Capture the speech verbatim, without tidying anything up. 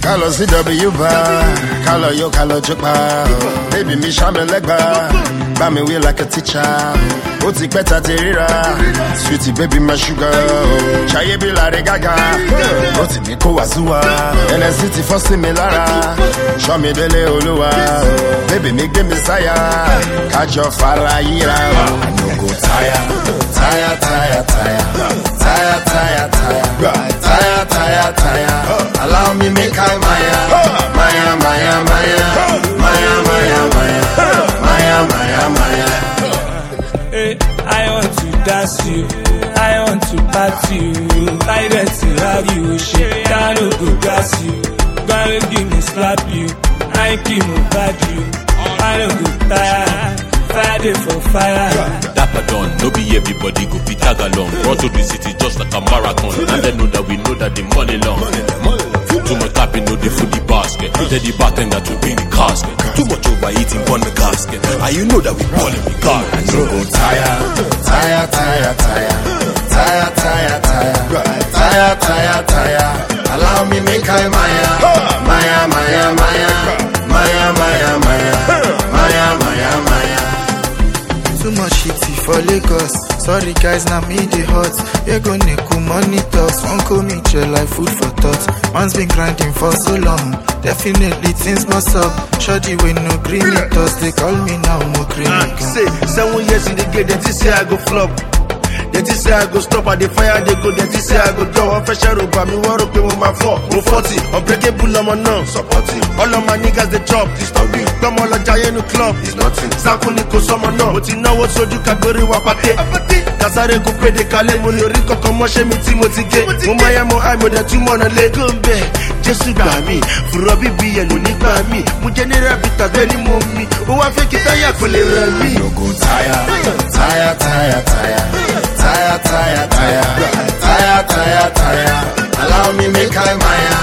Kalo C W bar, Kalo yo, Kalo Jokba. Baby, me shame legba. Bami we like a teacher. Oti better terira. Sweetie baby, my sugar. Chaye be la regaga. Oti me ko wazua. N S City for similara. Show me the leolua. Baby, me give me saya. Catch your fire, ira. I no go tire, tire, tire, tire, tire, tire, tire, tire, tire, tire. Allow me make I Maya, Maya, Maya, Maya, Maya, Maya, Maya, Maya, Maya, Maya. Hey, I want to dance you, I want to party you. I want to have you, shit, I don't go gas you. Gonna give me slap you, I keep me bad you. I don't go tired. Friday for fire. Dapper done, no be everybody go be tag along. Run to the city just like a marathon. And they know that we know that the money long. Too much tapping, no the fully basket. Tell the bartender to bring the casket. Too much overeating on the casket. And you know that we balling with God. I no go tire, tire, tire, tire, tire, tire, tire, tire, tire, tire. Allow me make I Maya, Maya, Maya, Maya, Maya, Maya, Maya, Maya, Maya, Maya. Too much shitty for Lagos. Sorry guys, now me the hot. You gonna cool money talks. Won't call me chill like food for thought. Man's been grinding for so long. Definitely things must up. Shorty with no green toss. They call me now more green. Uh, say seven years in the game, they just say I go flop. They just say I go stop at the fire, they go, they just say I go down. I'm fresh out of me, want to pay with my four. I'm forty, unbreakable, I'm on now. Supporting all of my niggas, they chop. This not big, come all a giant no club. It's nothing. Sakuni ko someone now. But you know what, so you can go to Wapate. Kasare go pay the Kale, Moni Rico, come on, Shemi Timothy Gay. Mumaya mo, I'm with the two money, let go back. Just to buy me, for Robbie B and Unique by me. Mujanera Vita, very mommy. Who I fake it, I have to live me. No go tire, tire, tire, tire. Tire, tire, tire, tire, tire, tire. Allow me make I Maya,